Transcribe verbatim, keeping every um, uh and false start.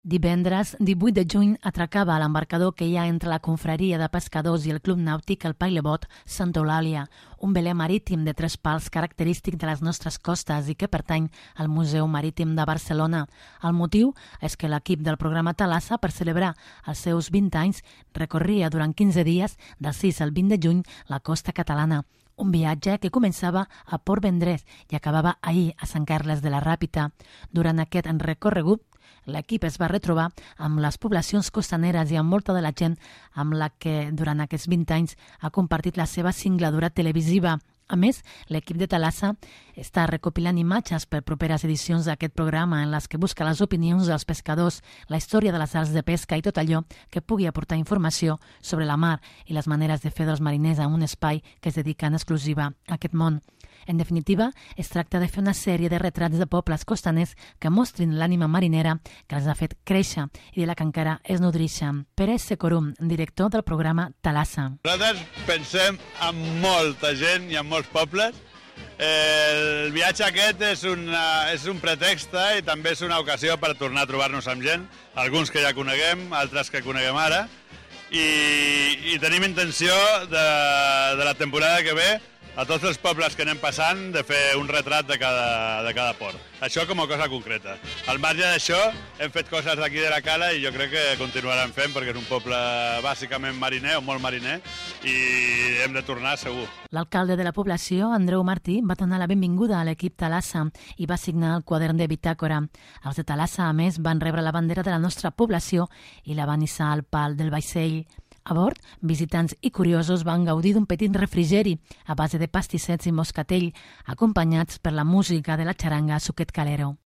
Divendres, divuit de juny, atracava a l'embarcador que hi ha entre la confraria de pescadors i el club nàutic El Pailebot Santa Eulàlia, un veler marítim de tres pals característic de les nostres costes i que pertany al Museu Marítim de Barcelona. El motiu és que l'equip del programa Thalassa, per celebrar els seus vint anys, recorria durant quinze dies, del sis al vint de juny, la costa catalana. Un viatge que començava a Port Vendrell i acabava ahir a Sant Carles de la Ràpita. Durant aquest recorregut, l'equip es va retrobar amb les poblacions costaneres i amb molta de la gent amb la que durant aquests vint anys ha compartit la seva singladura televisiva. A més, l'equip de Thalassa està recopilant imatges per properes edicions d'aquest programa en les que busca les opinions dels pescadors, la història de les arts de pesca i tot allò que pugui aportar informació sobre la mar i les maneres de fer dels mariners en un espai que es dedica en exclusiva a aquest món. En definitiva, es tracta de fer una sèrie de retrats de pobles costaners que mostrin l'ànima marinera que els ha fet créixer i de la que encara es nodreixen. Pere Secorum, director del programa Thalassa. Nosaltres pensem en molta gent i en molts pobles. El viatge aquest és, una, és un pretext i també és una ocasió per tornar a trobar-nos amb gent, alguns que ja coneguem, altres que coneguem ara, i, i tenim intenció de, de la temporada que ve a tots els pobles que anem passant de fer un retrat de cada, de cada port. Això com a cosa concreta. Al marge d'això, hem fet coses d'aquí de la Cala i jo crec que continuarem fent perquè és un poble bàsicament mariner o molt mariner i hem de tornar segur. L'alcalde de la població, Andreu Martí, va donar la benvinguda a l'equip Thalassa i va signar el quadern de bitàcora. Els de Thalassa, a més, van rebre la bandera de la nostra població i la van hissar al pal del vaixell. A bord, visitants i curiosos van gaudir d'un petit refrigeri a base de pastissets i moscatell, acompanyats per la música de la xaranga Suquet Calero.